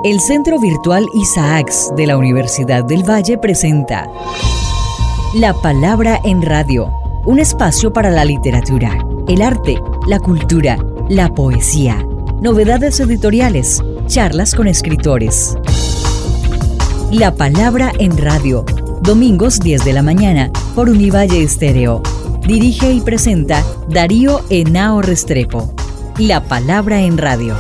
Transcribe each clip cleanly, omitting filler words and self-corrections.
El Centro Virtual Isaacs de la Universidad del Valle presenta La Palabra en Radio, un espacio para la literatura, el arte, la cultura, la poesía, novedades editoriales, charlas con escritores. La Palabra en Radio, domingos 10 de la mañana por Univalle Estéreo. Dirige y presenta Darío Henao Restrepo. La Palabra en Radio.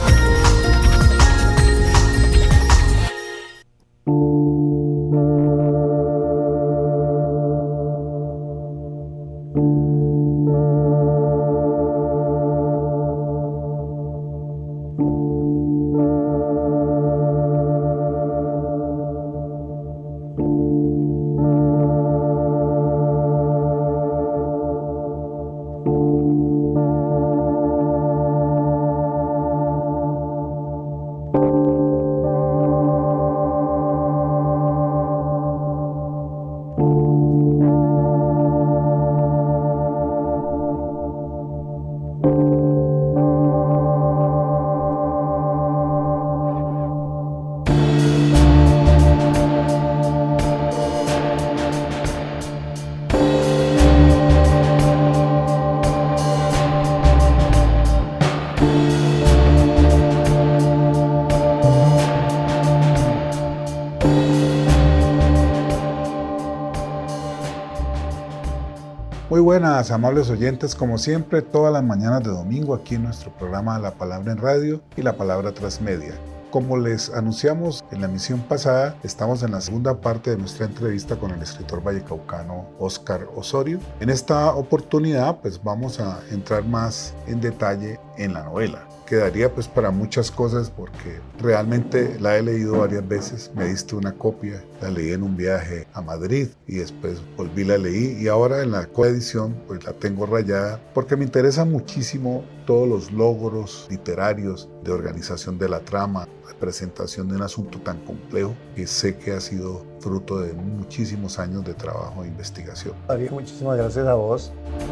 Muy buenas, amables oyentes, como siempre, todas las mañanas de domingo aquí en nuestro programa La Palabra en Radio y La Palabra Transmedia. Como les anunciamos en la emisión pasada, estamos en la segunda parte de nuestra entrevista con el escritor vallecaucano Óscar Osorio. En esta oportunidad, pues vamos a entrar más en detalle en la novela. Quedaría pues para muchas cosas porque realmente la he leído varias veces. Me diste una copia, la leí en un viaje a Madrid y después volví, la leí y ahora en la coedición pues la tengo rayada porque me interesa muchísimo todos los logros literarios de organización de la trama, de presentación de un asunto tan complejo que sé que ha sido fruto de muchísimos años de trabajo e investigación. Darío, muchísimas gracias a vos.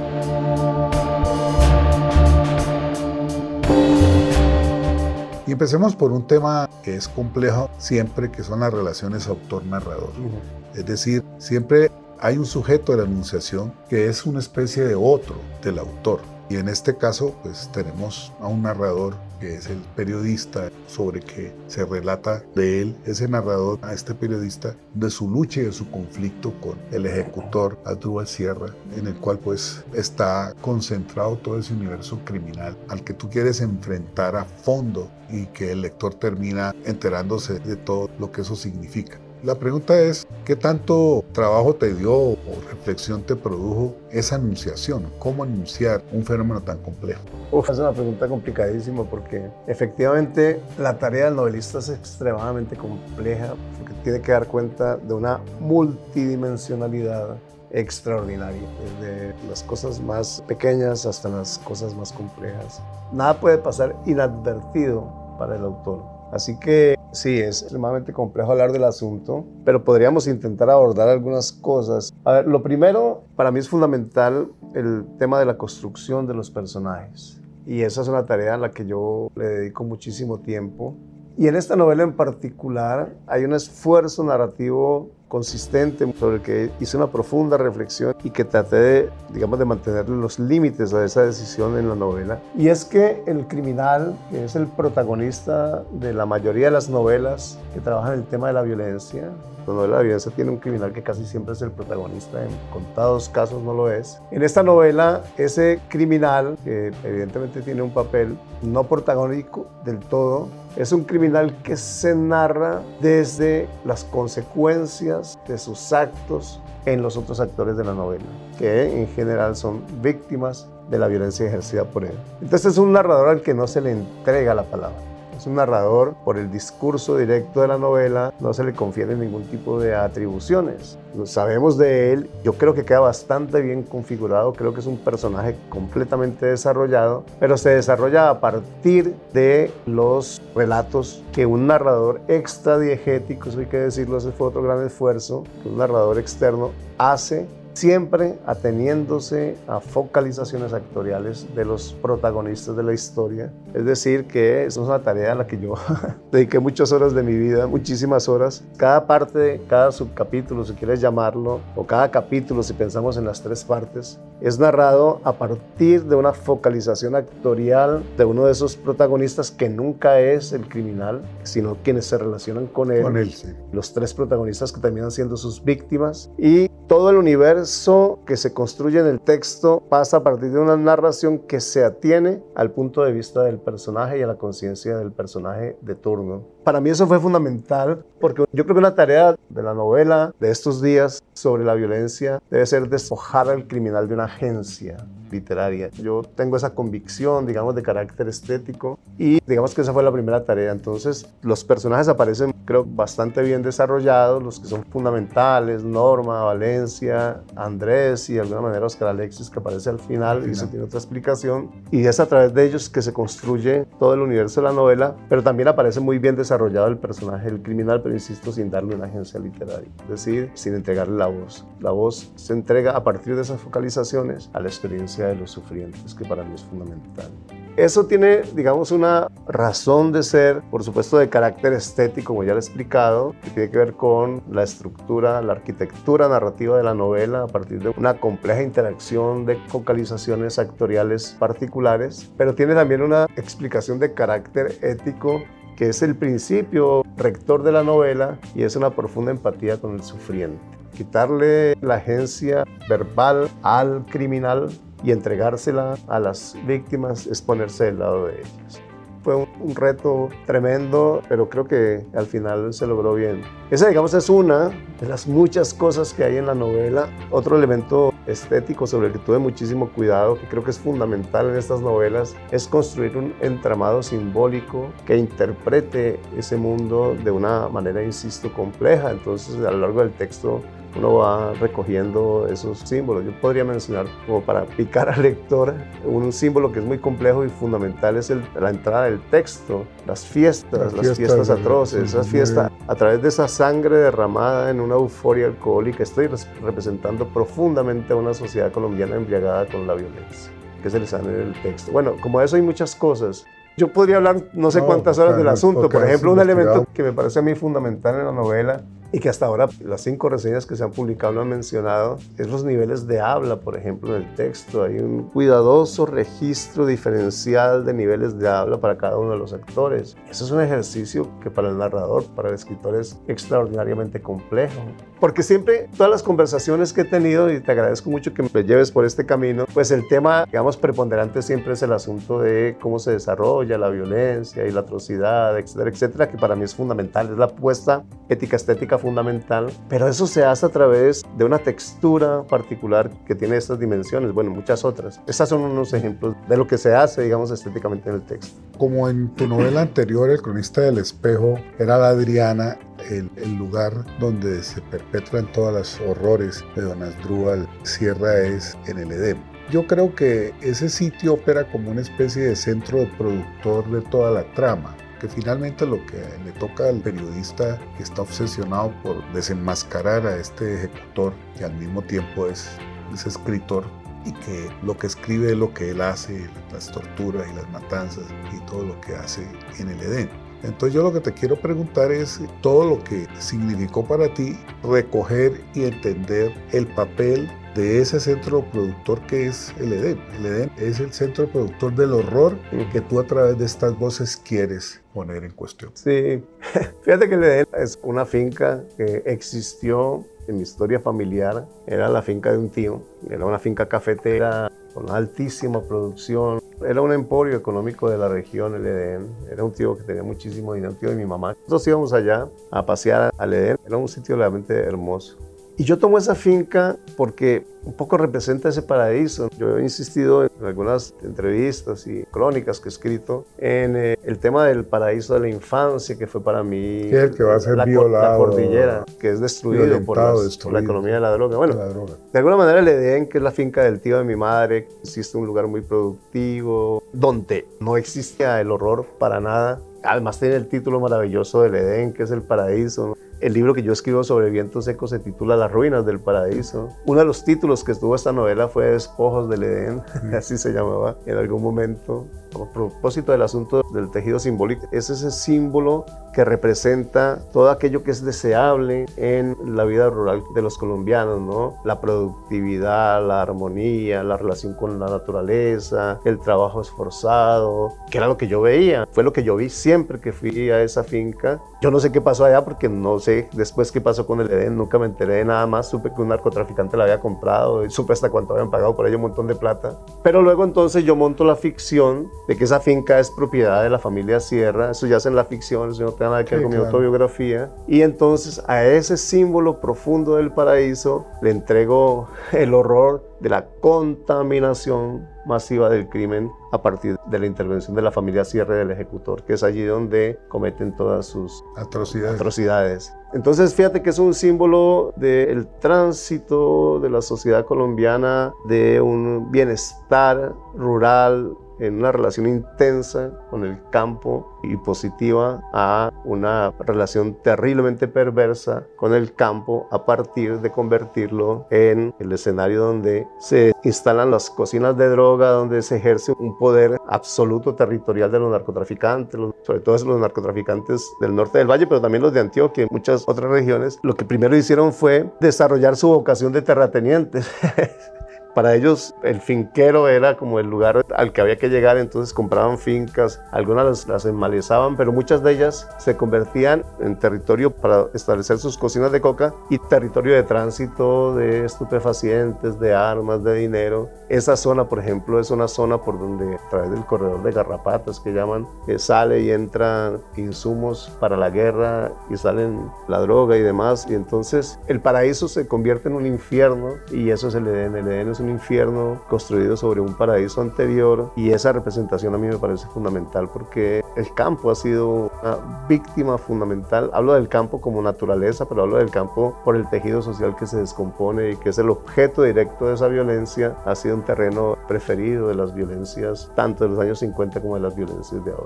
Y empecemos por un tema que es complejo siempre, que son las relaciones autor-narrador. Es decir, siempre hay un sujeto de la enunciación que es una especie de otro del autor. Y en este caso, pues tenemos a un narrador que es el periodista sobre que se relata de él, ese narrador, a este periodista, de su lucha y de su conflicto con el ejecutor Asdrúbal Sierra, en el cual pues está concentrado todo ese universo criminal al que tú quieres enfrentar a fondo y que el lector termina enterándose de todo lo que eso significa. La pregunta es, ¿qué tanto trabajo te dio o reflexión te produjo esa anunciación? ¿Cómo anunciar un fenómeno tan complejo? Es una pregunta complicadísima porque efectivamente la tarea del novelista es extremadamente compleja porque tiene que dar cuenta de una multidimensionalidad extraordinaria, desde las cosas más pequeñas hasta las cosas más complejas. Nada puede pasar inadvertido para el autor. Así que sí, es extremadamente complejo hablar del asunto, pero podríamos intentar abordar algunas cosas. A ver, lo primero, para mí es fundamental el tema de la construcción de los personajes. Y esa es una tarea a la que yo le dedico muchísimo tiempo. Y en esta novela en particular hay un esfuerzo narrativo consistente sobre el que hice una profunda reflexión y que traté de, de mantener los límites a esa decisión en la novela. Y es que el criminal, que es el protagonista de la mayoría de las novelas que trabajan el tema de la violencia, la novela de la violencia tiene un criminal que casi siempre es el protagonista, en contados casos no lo es. En esta novela, ese criminal, que evidentemente tiene un papel no protagónico del todo, es un criminal que se narra desde las consecuencias de sus actos en los otros actores de la novela, que en general son víctimas de la violencia ejercida por él. Entonces es un narrador al que no se le entrega la palabra. Es un narrador, por el discurso directo de la novela, no se le confiere ningún tipo de atribuciones. Lo sabemos de él, yo creo que queda bastante bien configurado, creo que es un personaje completamente desarrollado, pero se desarrolla a partir de los relatos que un narrador extradiegético, eso hay que decirlo, ese fue otro gran esfuerzo, que un narrador externo hace siempre ateniéndose a focalizaciones actoriales de los protagonistas de la historia. Es decir, que es una tarea a la que yo dediqué muchas horas de mi vida, muchísimas horas. Cada parte, cada subcapítulo, si quieres llamarlo, o cada capítulo, si pensamos en las 3 partes, es narrado a partir de una focalización actorial de uno de esos protagonistas que nunca es el criminal, sino quienes se relacionan con él. Con él, sí. Los 3 protagonistas que terminan siendo sus víctimas. Y todo el universo que se construye en el texto pasa a partir de una narración que se atiene al punto de vista del personaje y a la conciencia del personaje de turno. Para mí eso fue fundamental porque yo creo que una tarea de la novela de estos días sobre la violencia debe ser despojar al criminal de una agencia literaria. Yo tengo esa convicción, digamos, de carácter estético y digamos que esa fue la primera tarea. Entonces, los personajes aparecen, creo, bastante bien desarrollados, los que son fundamentales, Norma, Valencia, Andrés y de alguna manera Oscar Alexis, que aparece al final y eso tiene otra explicación. Y es a través de ellos que se construye todo el universo de la novela, pero también aparece muy bien desarrollado el personaje del criminal, pero insisto, sin darle una agencia literaria, es decir, sin entregarle la voz. La voz se entrega a partir de esas focalizaciones a la experiencia de los sufrientes, que para mí es fundamental. Eso tiene, digamos, una razón de ser, por supuesto, de carácter estético, como ya lo he explicado, que tiene que ver con la estructura, la arquitectura narrativa de la novela a partir de una compleja interacción de focalizaciones actoriales particulares, pero tiene también una explicación de carácter ético que es el principio rector de la novela y es una profunda empatía con el sufriente. Quitarle la agencia verbal al criminal y entregársela a las víctimas es ponerse del lado de ellas. Fue un reto tremendo, pero creo que al final se logró bien. Esa, digamos, es una de las muchas cosas que hay en la novela. Otro elemento estético sobre el que tuve muchísimo cuidado, que creo que es fundamental en estas novelas, es construir un entramado simbólico que interprete ese mundo de una manera, insisto, compleja. Entonces, a lo largo del texto, uno va recogiendo esos símbolos. Yo podría mencionar, como para picar al lector, un símbolo que es muy complejo y fundamental es la entrada del texto, las fiestas atroces, esas fiestas a través de esa sangre derramada en una euforia alcohólica. Estoy representando profundamente a una sociedad colombiana embriagada con la violencia, que se les sale en el texto. Bueno, como eso hay muchas cosas. Yo podría hablar no sé cuántas horas del asunto. Por ejemplo, un elemento que me parece a mí fundamental en la novela y que hasta ahora las 5 reseñas que se han publicado lo han mencionado, es los niveles de habla, por ejemplo, en el texto. Hay un cuidadoso registro diferencial de niveles de habla para cada uno de los actores. Eso es un ejercicio que para el narrador, para el escritor, es extraordinariamente complejo. Porque siempre, todas las conversaciones que he tenido, y te agradezco mucho que me lleves por este camino, pues el tema, digamos, preponderante siempre es el asunto de cómo se desarrolla la violencia y la atrocidad, etcétera, etcétera, que para mí es fundamental. Es la apuesta ética, estética fundamental, pero eso se hace a través de una textura particular que tiene estas dimensiones, bueno, muchas otras. Estos son unos ejemplos de lo que se hace, digamos, estéticamente en el texto. Como en tu novela anterior, El cronista del espejo, era la Adriana, el lugar donde se perpetran todos los horrores de don Asdrúbal Sierra es en el Edén. Yo creo que ese sitio opera como una especie de centro de productor de toda la trama, que finalmente lo que le toca al periodista que está obsesionado por desenmascarar a este ejecutor, que al mismo tiempo es escritor, y que lo que escribe es lo que él hace, las torturas y las matanzas y todo lo que hace en el Edén. Entonces yo lo que te quiero preguntar es todo lo que significó para ti recoger y entender el papel de ese centro productor que es el Edén. El Edén es el centro productor del horror que tú a través de estas voces quieres poner en cuestión. Sí, fíjate que el Edén es una finca que existió en mi historia familiar. Era la finca de un tío, era una finca cafetera con altísima producción. Era un emporio económico de la región, el Edén. Era un tío que tenía muchísimo dinero, un tío de mi mamá. Nosotros íbamos allá a pasear al Edén. Era un sitio realmente hermoso. Y yo tomo esa finca porque un poco representa ese paraíso. Yo he insistido en algunas entrevistas y crónicas que he escrito en el tema del paraíso de la infancia, que fue para mí el que va a ser la cordillera, que es destruido por la economía de la droga. Bueno, de alguna manera el Edén, que es la finca del tío de mi madre, existe un lugar muy productivo, donde no existía el horror para nada. Además tiene el título maravilloso del Edén, que es el paraíso. el libro que yo escribo sobre Viento Seco se titula Las ruinas del paraíso. Uno de los títulos que tuvo esta novela fue Despojos del Edén, así se llamaba en algún momento. A propósito del asunto del tejido simbólico, es ese símbolo que representa todo aquello que es deseable en la vida rural de los colombianos, ¿no? La productividad, la armonía, la relación con la naturaleza, el trabajo esforzado, que era lo que yo veía, fue lo que yo vi siempre que fui a esa finca. Yo no sé qué pasó allá porque no sé después qué pasó con el Edén, nunca me enteré de nada más, supe que un narcotraficante la había comprado y supe hasta cuánto habían pagado por ella, un montón de plata. Pero luego entonces yo monto la ficción de que esa finca es propiedad de la familia Sierra, eso ya es en la ficción, eso no tiene nada que ver con mi autobiografía, y entonces a ese símbolo profundo del paraíso le entrego el horror de la contaminación masiva del crimen a partir de la intervención de la familia Sierra y del ejecutor, que es allí donde cometen todas sus atrocidades. Entonces fíjate que es un símbolo del tránsito de la sociedad colombiana, de un bienestar rural, en una relación intensa con el campo y positiva a una relación terriblemente perversa con el campo a partir de convertirlo en el escenario donde se instalan las cocinas de droga, donde se ejerce un poder absoluto territorial de los narcotraficantes, sobre todo los narcotraficantes del norte del valle, pero también los de Antioquia y muchas otras regiones. Lo que primero hicieron fue desarrollar su vocación de terratenientes. Para ellos el finquero era como el lugar al que había que llegar, entonces compraban fincas, algunas las enmalezaban, pero muchas de ellas se convertían en territorio para establecer sus cocinas de coca y territorio de tránsito de estupefacientes, de armas, de dinero. Esa zona, por ejemplo, es una zona por donde a través del corredor de garrapatas que llaman, sale y entran insumos para la guerra y salen la droga y demás, y entonces el paraíso se convierte en un infierno y eso es el Edén. El Edén es un infierno construido sobre un paraíso anterior y esa representación a mí me parece fundamental porque el campo ha sido una víctima fundamental. Hablo del campo como naturaleza, pero hablo del campo por el tejido social que se descompone y que es el objeto directo de esa violencia. Ha sido un terreno preferido de las violencias tanto de los años 50 como de las violencias de ahora.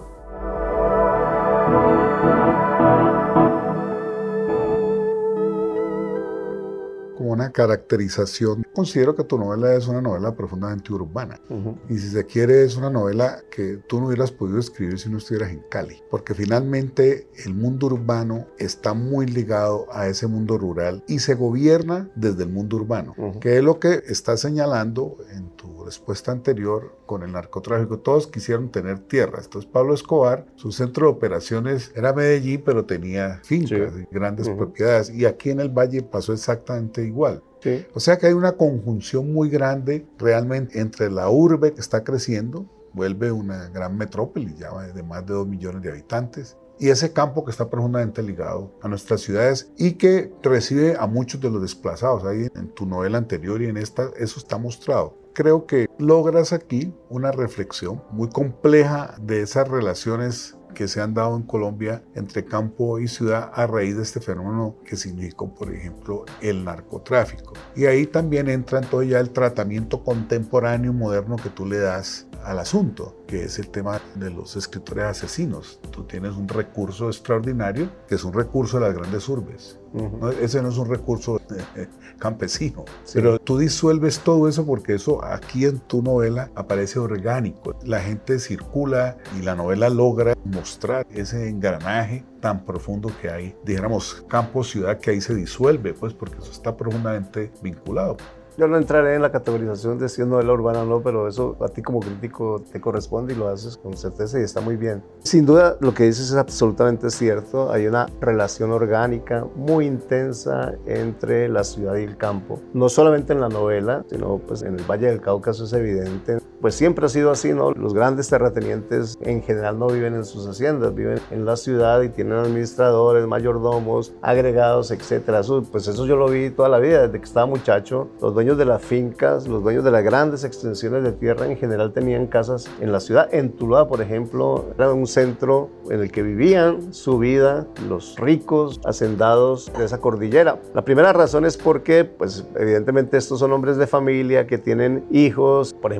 Como una caracterización, considero que tu novela es una novela profundamente urbana. Y si se quiere, es una novela que tú no hubieras podido escribir si no estuvieras en Cali. Porque finalmente el mundo urbano está muy ligado a ese mundo rural y se gobierna desde el mundo urbano, que es lo que estás señalando en tu respuesta anterior con el narcotráfico. Todos quisieron tener tierras. Entonces Pablo Escobar, su centro de operaciones era Medellín, pero tenía fincas y grandes propiedades. Y aquí en el Valle pasó exactamente igual. O sea que hay una conjunción muy grande realmente entre la urbe que está creciendo, vuelve una gran metrópoli ya de más de 2 millones de habitantes, y ese campo que está profundamente ligado a nuestras ciudades y que recibe a muchos de los desplazados. Ahí en tu novela anterior y en esta, eso está mostrado. Creo que logras aquí una reflexión muy compleja de esas relaciones que se han dado en Colombia entre campo y ciudad a raíz de este fenómeno que significó, por ejemplo, el narcotráfico. Y ahí también entra entonces ya el tratamiento contemporáneo moderno que tú le das al asunto, que es el tema de los escritores asesinos. Tú tienes un recurso extraordinario, que es un recurso de las grandes urbes. ¿No? Ese no es un recurso campesino, pero tú disuelves todo eso porque eso aquí en tu novela aparece orgánico. La gente circula y la novela logra mostrar ese engranaje tan profundo que hay, dijéramos, campo-ciudad, que ahí se disuelve, pues porque eso está profundamente vinculado. Yo no entraré en la categorización de si es novela urbana o no, pero eso a ti como crítico te corresponde y lo haces con certeza y está muy bien. Sin duda, lo que dices es absolutamente cierto. Hay una relación orgánica muy intensa entre la ciudad y el campo. No solamente en la novela, sino pues en el Valle del Cauca eso es evidente. Pues siempre ha sido así, ¿no? Los grandes terratenientes en general no viven en sus haciendas, viven en la ciudad y tienen administradores, mayordomos, agregados, etc. Eso yo lo vi toda la vida, desde que estaba muchacho. Los dueños de las fincas, los dueños de las grandes extensiones de tierra en general tenían casas en la ciudad. En Tuluá, por ejemplo, era un centro en el que vivían su vida los ricos hacendados de esa cordillera. La primera razón es porque, pues evidentemente estos son hombres de familia que tienen hijos. Por ejemplo, yo me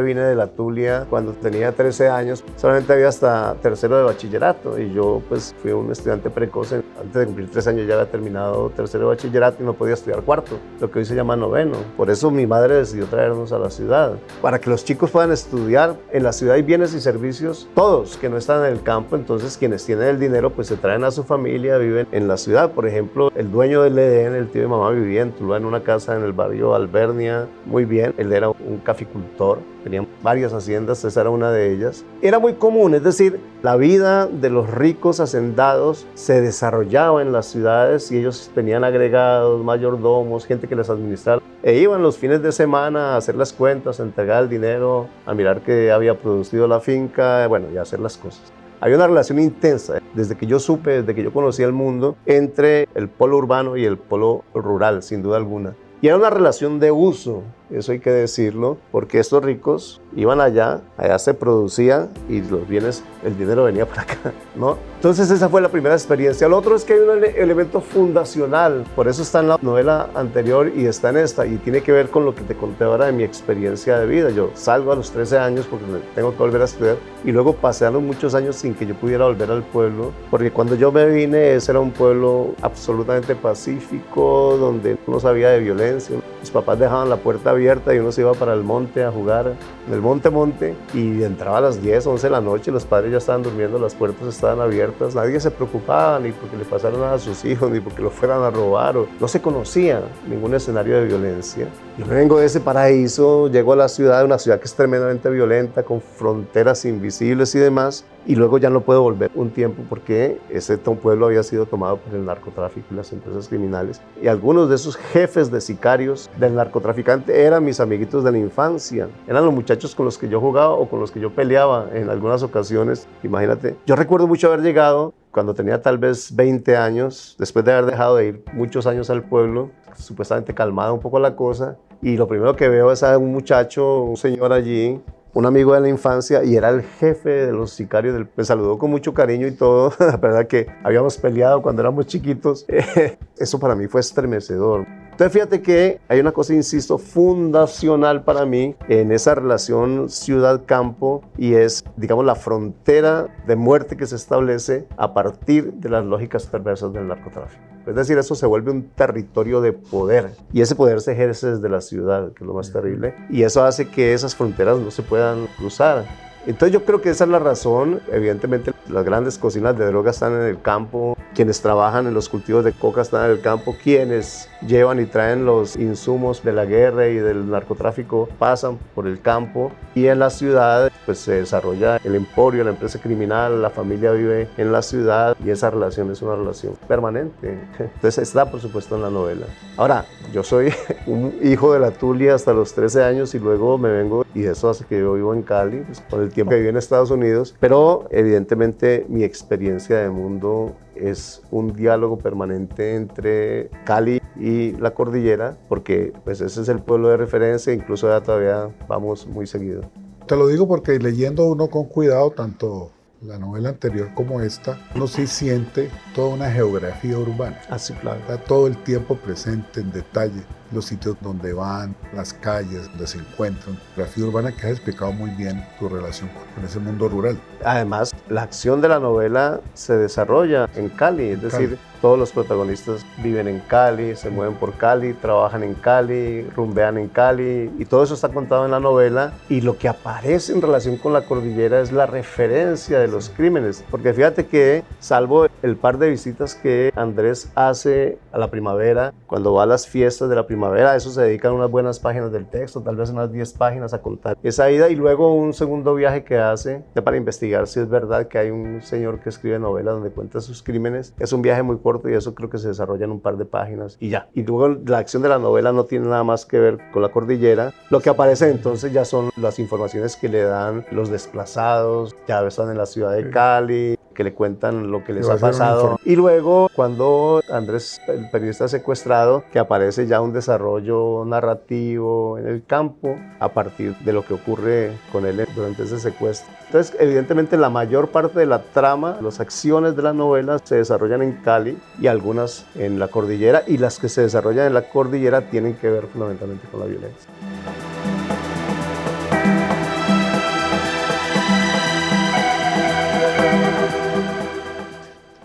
vine de la Tulia cuando tenía 13 años, solamente había hasta tercero de bachillerato y yo pues fui un estudiante precoz. Antes de cumplir 13 años ya había terminado tercero de bachillerato y no podía estudiar cuarto, lo que hoy se llama noveno. Por eso mi madre decidió traernos a la ciudad, para que los chicos puedan estudiar. En la ciudad hay bienes y servicios, todos que no están en el campo, entonces quienes tienen el dinero pues se traen a su familia, viven en la ciudad. Por ejemplo, el dueño del Edén, el tío de mamá, vivía en Tuluá en una casa en el barrio Albernia, muy bien. Él era un caficultor, tenía varias haciendas, esa era una de ellas. Era muy común, es decir, la vida de los ricos hacendados se desarrollaba en las ciudades y ellos tenían agregados, mayordomos, gente que les administraba. E iban los fines de semana a hacer las cuentas, a entregar el dinero, a mirar qué había producido la finca, bueno, y a hacer las cosas. Había una relación intensa, desde que yo supe, desde que yo conocí el mundo, entre el polo urbano y el polo rural, sin duda alguna. Y era una relación de uso, eso hay que decirlo, porque estos ricos iban allá se producía y los bienes, el dinero venía para acá, ¿no? Entonces esa fue la primera experiencia. Lo otro es que hay un elemento fundacional, por eso está en la novela anterior y está en esta, y tiene que ver con lo que te conté ahora de mi experiencia de vida. Yo salgo a los 13 años porque tengo que volver a estudiar y luego pasé a los muchos años sin que yo pudiera volver al pueblo, porque cuando yo me vine ese era un pueblo absolutamente pacífico, donde no sabía de violencia. Mis papás dejaban la puerta abierta y uno se iba para el monte a jugar, en el monte, y entraba a las 10, 11 de la noche, los padres ya estaban durmiendo, las puertas estaban abiertas, nadie se preocupaba ni porque le pasaran nada a sus hijos, ni porque lo fueran a robar, no se conocía ningún escenario de violencia. Yo vengo de ese paraíso, llego a la ciudad, una ciudad que es tremendamente violenta, con fronteras invisibles y demás, y luego ya no puedo volver un tiempo porque ese pueblo había sido tomado por el narcotráfico y las empresas criminales. Y algunos de esos jefes de sicarios del narcotraficante eran mis amiguitos de la infancia, eran los muchachos con los que yo jugaba o con los que yo peleaba en algunas ocasiones, imagínate. Yo recuerdo mucho haber llegado cuando tenía tal vez 20 años, después de haber dejado de ir muchos años al pueblo, supuestamente calmada un poco la cosa, y lo primero que veo es a un muchacho, un señor allí, un amigo de la infancia, y era el jefe de los sicarios. Me saludó con mucho cariño y todo, la verdad que habíamos peleado cuando éramos chiquitos. Eso para mí fue estremecedor. Entonces fíjate que hay una cosa, insisto, fundacional para mí en esa relación ciudad-campo, y es, digamos, la frontera de muerte que se establece a partir de las lógicas perversas del narcotráfico. Es decir, eso se vuelve un territorio de poder, y ese poder se ejerce desde la ciudad, que es lo más terrible, y eso hace que esas fronteras no se puedan cruzar. Entonces yo creo que esa es la razón. Evidentemente las grandes cocinas de droga están en el campo, quienes trabajan en los cultivos de coca están en el campo, quienes llevan y traen los insumos de la guerra y del narcotráfico pasan por el campo, y en la ciudad pues se desarrolla el emporio, la empresa criminal, la familia vive en la ciudad, y esa relación es una relación permanente. Entonces está por supuesto en la novela. Ahora, yo soy un hijo de la Tulia hasta los 13 años y luego me vengo, y eso hace que yo vivo en Cali, pues, con el tiempo que viví en Estados Unidos, pero evidentemente mi experiencia de mundo es un diálogo permanente entre Cali y la cordillera, porque pues ese es el pueblo de referencia, incluso ya todavía vamos muy seguido. Te lo digo porque leyendo uno con cuidado, tanto la novela anterior como esta, uno sí siente toda una geografía urbana. Así, claro. Está todo el tiempo presente en detalle, los sitios donde van, las calles donde se encuentran. Geografía urbana que has explicado muy bien tu relación con ese mundo rural. Además, la acción de la novela se desarrolla en Cali, es decir, todos los protagonistas viven en Cali, se mueven por Cali, trabajan en Cali, rumbean en Cali, y todo eso está contado en la novela. Y lo que aparece en relación con la cordillera es la referencia de los crímenes, porque fíjate que, salvo el par de visitas que Andrés hace a la primavera, cuando va a las fiestas de la primavera, a eso se dedican unas buenas páginas del texto, tal vez unas 10 páginas a contar esa ida, y luego un segundo viaje que hace para investigar si es verdad que hay un señor que escribe novelas donde cuenta sus crímenes. Es un viaje muy corto, y eso creo que se desarrolla en un par de páginas y ya. Y luego la acción de la novela no tiene nada más que ver con la cordillera. Lo que aparece entonces ya son las informaciones que le dan los desplazados, ya están en la ciudad de Cali, que le cuentan lo que les ha pasado. Y luego, cuando Andrés, el periodista secuestrado, que aparece ya un desarrollo narrativo en el campo a partir de lo que ocurre con él durante ese secuestro. Entonces, evidentemente, la mayor parte de la trama, las acciones de la novela se desarrollan en Cali y algunas en la cordillera, y las que se desarrollan en la cordillera tienen que ver fundamentalmente con la violencia.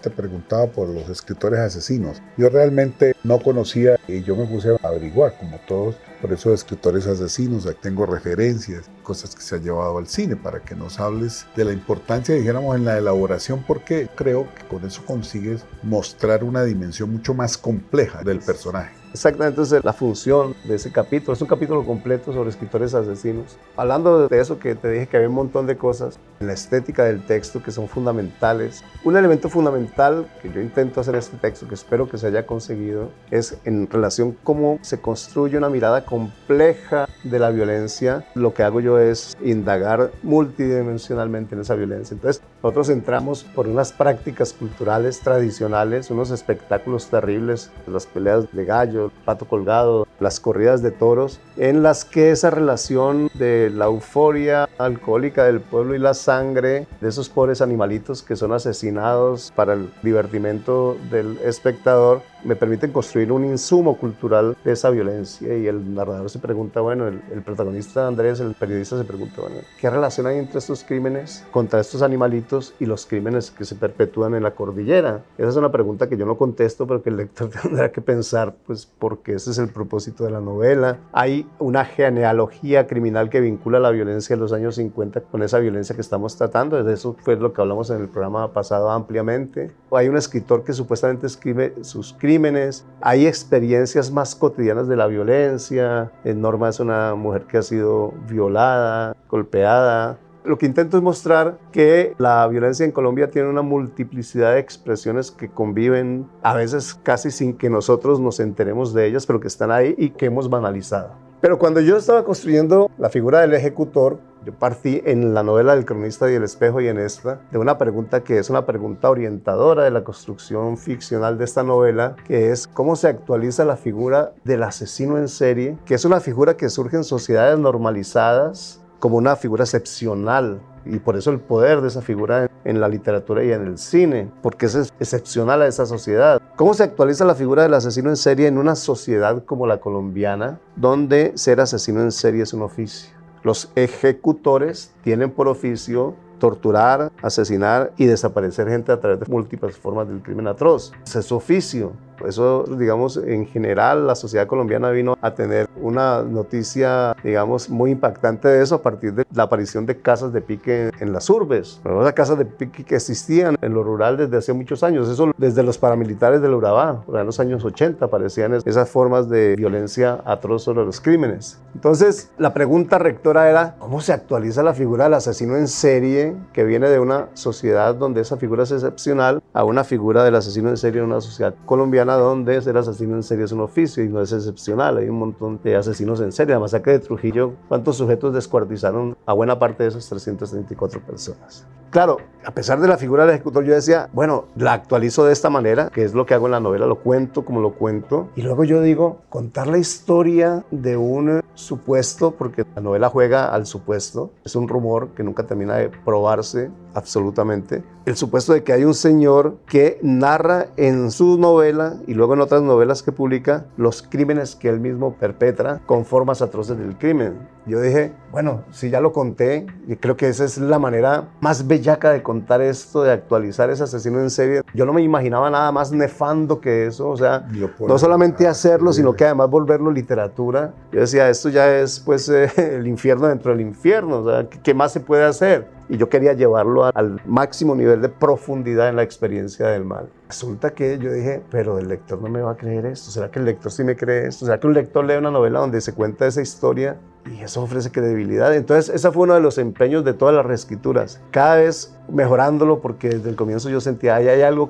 te preguntaba por los escritores asesinos. Yo realmente no conocía y yo me puse a averiguar, como todos, por esos escritores asesinos. Aquí tengo referencias, cosas que se han llevado al cine, para que nos hables de la importancia, dijéramos, en la elaboración, porque creo que con eso consigues mostrar una dimensión mucho más compleja del personaje. Exactamente, entonces la función de ese capítulo, es un capítulo completo sobre escritores asesinos. Hablando de eso que te dije, que había un montón de cosas en la estética del texto que son fundamentales. Un elemento fundamental que yo intento hacer en este texto, que espero que se haya conseguido, es en relación cómo se construye una mirada compleja de la violencia. Lo que hago yo es indagar multidimensionalmente en esa violencia. Entonces, nosotros entramos por unas prácticas culturales tradicionales, unos espectáculos terribles, las peleas de gallo, el pato colgado, las corridas de toros, en las que esa relación de la euforia alcohólica del pueblo y la sangre de esos pobres animalitos que son asesinados para el divertimento del espectador me permiten construir un insumo cultural de esa violencia. Y el narrador se pregunta, bueno, el protagonista Andrés, el periodista, se pregunta, bueno, ¿qué relación hay entre estos crímenes contra estos animalitos y los crímenes que se perpetúan en la cordillera? Esa es una pregunta que yo no contesto, pero que el lector tendrá que pensar, pues porque ese es el propósito de la novela. Hay una genealogía criminal que vincula la violencia de los años 50 con esa violencia que estamos tratando. De eso fue lo que hablamos en el programa pasado ampliamente. Hay un escritor que supuestamente escribe sus crímenes. Hay experiencias más cotidianas de la violencia. Norma es una mujer que ha sido violada, golpeada. Lo que intento es mostrar que la violencia en Colombia tiene una multiplicidad de expresiones que conviven, a veces casi sin que nosotros nos enteremos de ellas, pero que están ahí y que hemos banalizado. Pero cuando yo estaba construyendo la figura del ejecutor, yo partí en la novela del cronista y el espejo y en esta de una pregunta que es una pregunta orientadora de la construcción ficcional de esta novela, que es cómo se actualiza la figura del asesino en serie, que es una figura que surge en sociedades normalizadas como una figura excepcional, y por eso el poder de esa figura en la literatura y en el cine, porque es excepcional a esa sociedad. ¿Cómo se actualiza la figura del asesino en serie en una sociedad como la colombiana, donde ser asesino en serie es un oficio? Los ejecutores tienen por oficio torturar, asesinar y desaparecer gente a través de múltiples formas del crimen atroz. Ese es su oficio. Eso, digamos, en general la sociedad colombiana vino a tener una noticia, digamos, muy impactante de eso a partir de la aparición de casas de pique en las urbes. Las casas de pique que existían en lo rural desde hace muchos años, eso desde los paramilitares del Urabá, en los años 80 aparecían esas formas de violencia atroz sobre los crímenes. Entonces, la pregunta rectora era, ¿cómo se actualiza la figura del asesino en serie que viene de una sociedad donde esa figura es excepcional a una figura del asesino en serie en una sociedad colombiana donde ser asesino en serie es un oficio y no es excepcional? Hay un montón de asesinos en serie. La masacre de Trujillo, ¿cuántos sujetos descuartizaron a buena parte de esas 334 personas? Claro, a pesar de la figura del ejecutor, yo decía, bueno, la actualizo de esta manera, que es lo que hago en la novela, lo cuento como lo cuento, y luego yo digo, contar la historia de un supuesto, porque la novela juega al supuesto, es un rumor que nunca termina de probarse absolutamente, el supuesto de que hay un señor que narra en su novela y luego en otras novelas que publica los crímenes que él mismo perpetra con formas atroces del crimen. Yo dije, bueno, si ya lo conté, y creo que esa es la manera más bellaca de contar esto, de actualizar ese asesino en serie. Yo no me imaginaba nada más nefando que eso, o sea, no solamente hacerlo, sino que además volverlo literatura. Yo decía, esto ya es pues el infierno dentro del infierno, o sea, ¿qué más se puede hacer? Y yo quería llevarlo al máximo nivel de profundidad en la experiencia del mal. Resulta que yo dije, pero el lector no me va a creer esto. ¿Será que el lector sí me cree esto? ¿Será que un lector lee una novela donde se cuenta esa historia y eso ofrece credibilidad? Entonces, ese fue uno de los empeños de todas las reescrituras. Cada vez mejorándolo, porque desde el comienzo yo sentía, ahí hay algo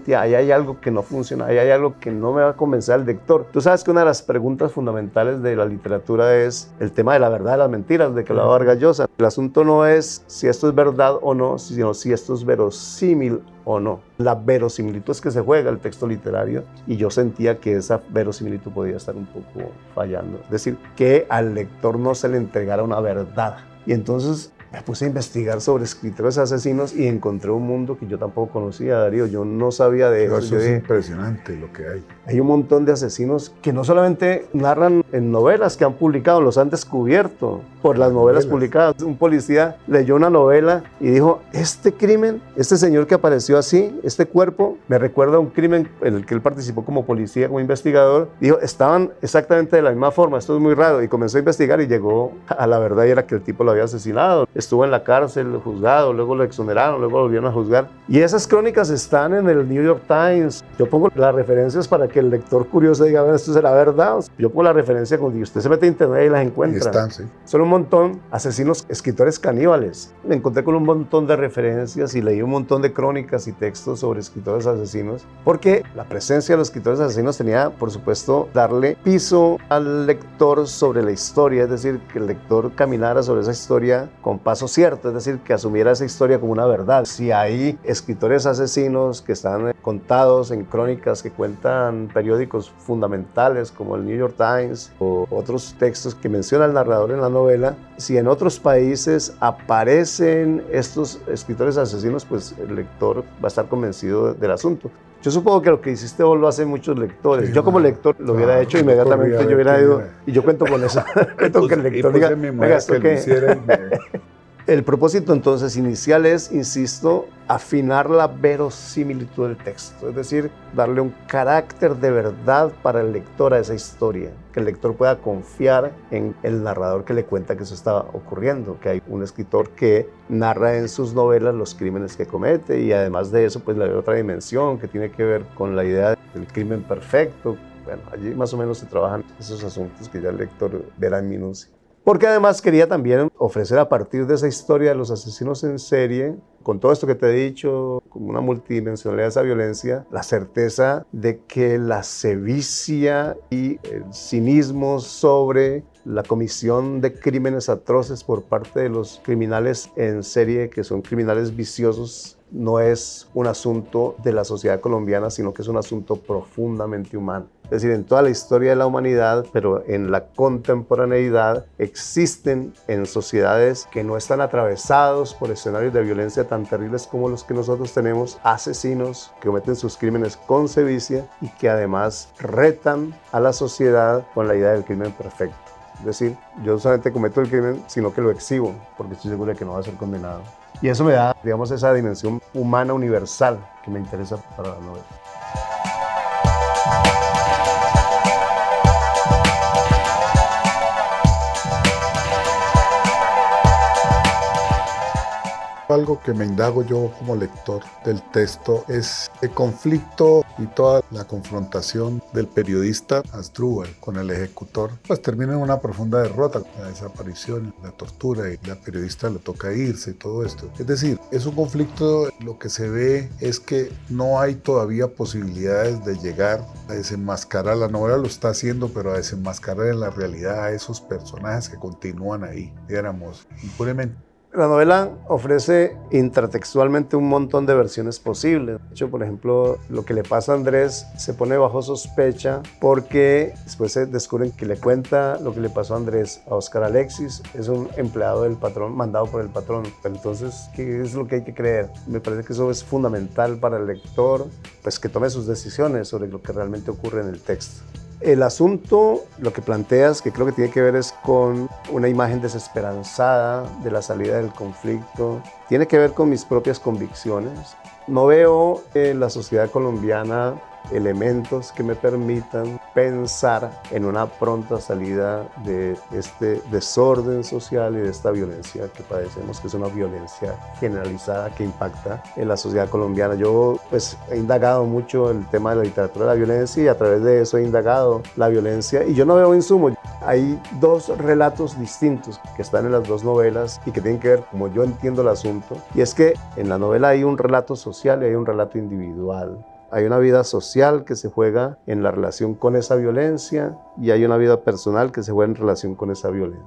que no funciona, ahí hay algo que no me va a convencer al lector. Tú sabes que una de las preguntas fundamentales de la literatura es el tema de la verdad y las mentiras, de que hablaba Vargas Llosa. El asunto no es si esto es verdad o no, sino si esto es verosímil o no. La verosimilitud es que se juega el texto literario, y yo sentía que esa verosimilitud podía estar un poco fallando. Es decir, que al lector no se le entregara una verdad. Y entonces me puse a investigar sobre escritores asesinos y encontré un mundo que yo tampoco conocía, Darío. Yo no sabía de eso. Eso es impresionante lo que hay. Hay un montón de asesinos que no solamente narran en novelas que han publicado, los han descubierto por las novelas publicadas. Un policía leyó una novela y dijo, este crimen, este señor que apareció así, este cuerpo, me recuerda a un crimen en el que él participó como policía, como investigador. Dijo, estaban exactamente de la misma forma, esto es muy raro. Y comenzó a investigar y llegó a la verdad y era que el tipo lo había asesinado. Estuvo en la cárcel, juzgado, luego lo exoneraron, luego lo volvieron a juzgar. Y esas crónicas están en el New York Times. Yo pongo las referencias para que el lector curioso diga, bueno, esto será verdad. Yo pongo la referencia cuando usted se mete a internet y las encuentra. Están, sí. Son un montón, asesinos, escritores caníbales. Me encontré con un montón de referencias y leí un montón de crónicas y textos sobre escritores asesinos, porque la presencia de los escritores asesinos tenía, por supuesto, darle piso al lector sobre la historia, es decir, que el lector caminara sobre esa historia con paso cierto, es decir, que asumiera esa historia como una verdad. Si hay escritores asesinos que están contados en crónicas que cuentan periódicos fundamentales como el New York Times o otros textos que menciona el narrador en la novela, si en otros países aparecen estos escritores asesinos, pues el lector va a estar convencido del asunto. Yo supongo que lo que hiciste vos lo hacen muchos lectores. Sí, yo como lector lo hubiera hecho inmediatamente, yo hubiera ido y yo cuento con eso. Cuento que el lector diga, venga, ¿esto qué? El propósito entonces inicial es, insisto, afinar la verosimilitud del texto, es decir, darle un carácter de verdad para el lector a esa historia, que el lector pueda confiar en el narrador que le cuenta que eso está ocurriendo, que hay un escritor que narra en sus novelas los crímenes que comete y además de eso pues le da otra dimensión que tiene que ver con la idea del crimen perfecto. Bueno, allí más o menos se trabajan esos asuntos que ya el lector verá en minucia. Porque además quería también ofrecer a partir de esa historia de los asesinos en serie, con todo esto que te he dicho, como una multidimensionalidad de esa violencia, la certeza de que la sevicia y el cinismo sobre la comisión de crímenes atroces por parte de los criminales en serie, que son criminales viciosos, no es un asunto de la sociedad colombiana, sino que es un asunto profundamente humano. Es decir, en toda la historia de la humanidad, pero en la contemporaneidad, existen en sociedades que no están atravesados por escenarios de violencia tan terribles como los que nosotros tenemos, asesinos que cometen sus crímenes con sevicia y que además retan a la sociedad con la idea del crimen perfecto. Es decir, yo no solamente cometo el crimen, sino que lo exhibo, porque estoy seguro de que no va a ser condenado. Y eso me da, digamos, esa dimensión humana universal que me interesa para la novela. Algo que me indago yo como lector del texto es el conflicto y toda la confrontación del periodista Asdrúbal con el ejecutor, pues termina en una profunda derrota, la desaparición, la tortura y la periodista le toca irse y todo esto. Es decir, es un conflicto, lo que se ve es que no hay todavía posibilidades de llegar a desenmascarar, la novela lo está haciendo, pero a desenmascarar en la realidad a esos personajes que continúan ahí, dijéramos, impunemente. La novela ofrece intratextualmente un montón de versiones posibles. De hecho, por ejemplo, lo que le pasa a Andrés se pone bajo sospecha porque después se descubren que le cuenta lo que le pasó a Andrés a Oscar Alexis. Es un empleado del patrón, mandado por el patrón. Entonces, ¿qué es lo que hay que creer? Me parece que eso es fundamental para el lector, pues que tome sus decisiones sobre lo que realmente ocurre en el texto. El asunto, lo que planteas, que creo que tiene que ver es con una imagen desesperanzada de la salida del conflicto, tiene que ver con mis propias convicciones. No veo en la sociedad colombiana elementos que me permitan pensar en una pronta salida de este desorden social y de esta violencia que padecemos, que es una violencia generalizada que impacta en la sociedad colombiana. Yo pues he indagado mucho el tema de la literatura de la violencia y a través de eso he indagado la violencia y yo no veo insumo. Hay dos relatos distintos que están en las dos novelas y que tienen que ver como yo entiendo el asunto, y es que en la novela hay un relato social y hay un relato individual. Hay una vida social que se juega en la relación con esa violencia y hay una vida personal que se juega en relación con esa violencia.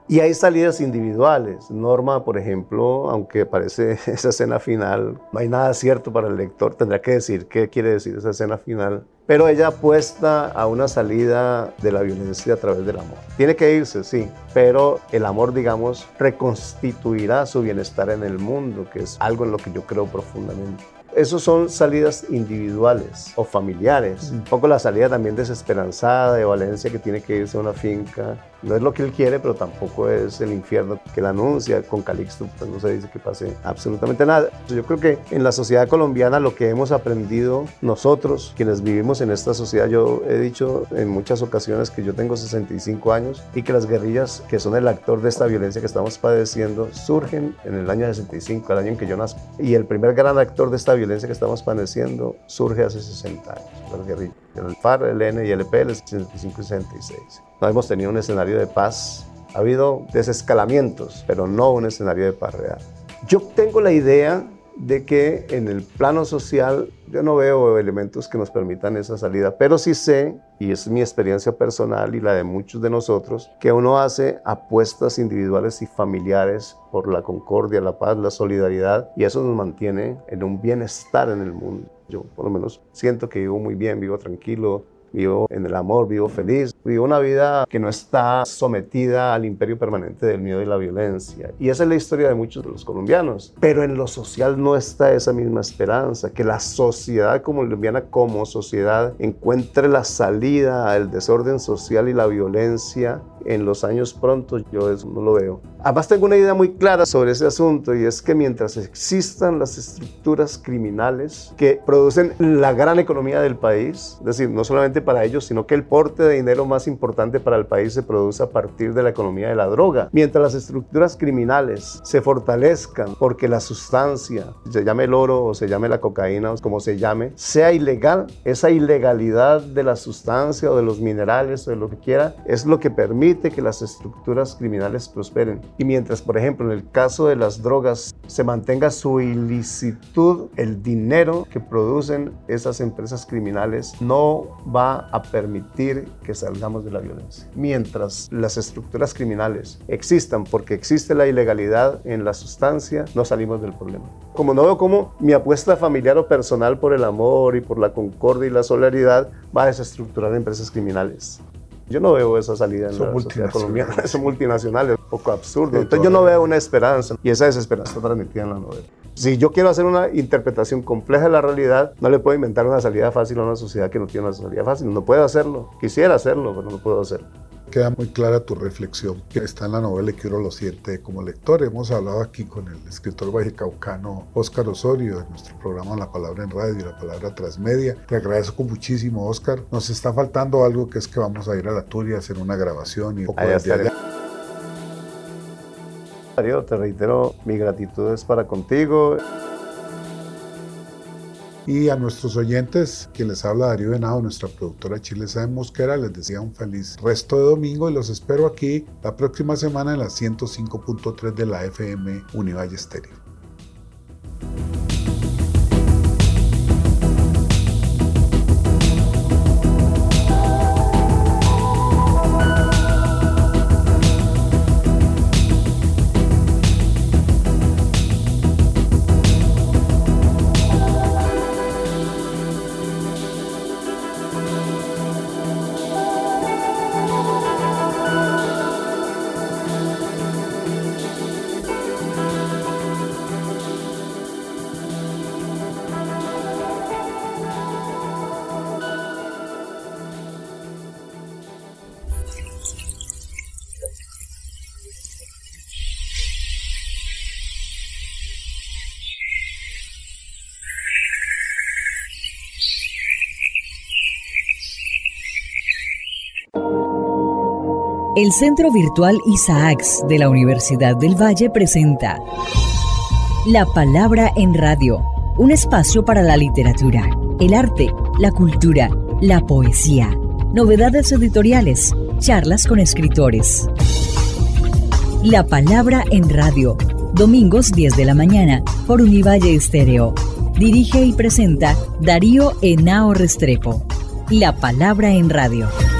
Y hay salidas individuales. Norma, por ejemplo, aunque parece esa escena final, no hay nada cierto para el lector, tendrá que decir qué quiere decir esa escena final. Pero ella apuesta a una salida de la violencia a través del amor. Tiene que irse, sí, pero el amor, digamos, reconstituirá su bienestar en el mundo, que es algo en lo que yo creo profundamente. Esos son salidas individuales o familiares. Un poco la salida también desesperanzada de Valencia, que tiene que irse a una finca. No es lo que él quiere, pero tampoco es el infierno que él anuncia. Con Calixto pues no se dice que pase absolutamente nada. Yo creo que en la sociedad colombiana lo que hemos aprendido nosotros, quienes vivimos en esta sociedad, yo he dicho en muchas ocasiones que yo tengo 65 años y que las guerrillas, que son el actor de esta violencia que estamos padeciendo, surgen en el año 65, el año en que yo nací. Y el primer gran actor de esta violencia que estamos padeciendo surge hace 60 años, las guerrillas. El FARC, el ELN y el EPL, 65 y 66. No hemos tenido un escenario de paz. Ha habido desescalamientos, pero no un escenario de paz real. Yo tengo la idea de que en el plano social yo no veo elementos que nos permitan esa salida, pero sí sé, y es mi experiencia personal y la de muchos de nosotros, que uno hace apuestas individuales y familiares por la concordia, la paz, la solidaridad, y eso nos mantiene en un bienestar en el mundo. Yo por lo menos siento que vivo muy bien, vivo tranquilo, vivo en el amor, vivo feliz, vivo una vida que no está sometida al imperio permanente del miedo y la violencia. Y esa es la historia de muchos de los colombianos. Pero en lo social no está esa misma esperanza, que la sociedad colombiana como sociedad encuentre la salida al desorden social y la violencia en los años pronto. Yo eso no lo veo. Además tengo una idea muy clara sobre ese asunto, y es que mientras existan las estructuras criminales que producen la gran economía del país, es decir, no solamente para ellos, sino que el porte de dinero más importante para el país se produce a partir de la economía de la droga. Mientras las estructuras criminales se fortalezcan porque la sustancia, se llame el oro o se llame la cocaína o como se llame, sea ilegal, esa ilegalidad de la sustancia o de los minerales o de lo que quiera es lo que permite que las estructuras criminales prosperen. Y mientras, por ejemplo, en el caso de las drogas se mantenga su ilicitud, el dinero que producen esas empresas criminales no va a permitir que salgamos de la violencia. Mientras las estructuras criminales existan porque existe la ilegalidad en la sustancia, no salimos del problema. Como no veo cómo mi apuesta familiar o personal por el amor y por la concordia y la solidaridad va a desestructurar empresas criminales. Yo no veo esa salida en la sociedad colombiana. Son multinacionales, un poco absurdo. Entonces yo no veo una esperanza, y esa desesperanza está transmitida en la novela. Si yo quiero hacer una interpretación compleja de la realidad, no le puedo inventar una salida fácil a una sociedad que no tiene una salida fácil. No puedo hacerlo. Quisiera hacerlo, pero no puedo hacerlo. Queda muy clara tu reflexión, que está en la novela y que uno lo siente como lector. Hemos hablado aquí con el escritor vallecaucano Óscar Osorio en nuestro programa La Palabra en Radio y La Palabra Transmedia. Te agradezco muchísimo, Óscar. Nos está faltando algo, que es que vamos a ir a la Turia a hacer una grabación y un poco desde allá. Darío, te reitero, mi gratitud es para contigo. Y a nuestros oyentes, quien les habla Darío Henao, nuestra productora Chile Sabe Mosquera, les desea un feliz resto de domingo y los espero aquí la próxima semana en la 105.3 de la FM Univalle Estéreo. El Centro Virtual Isaacs de la Universidad del Valle presenta La Palabra en Radio, un espacio para la literatura, el arte, la cultura, la poesía, novedades editoriales, charlas con escritores. La Palabra en Radio, domingos 10 de la mañana por Univalle Estéreo. Dirige y presenta Darío Henao Restrepo. La Palabra en Radio.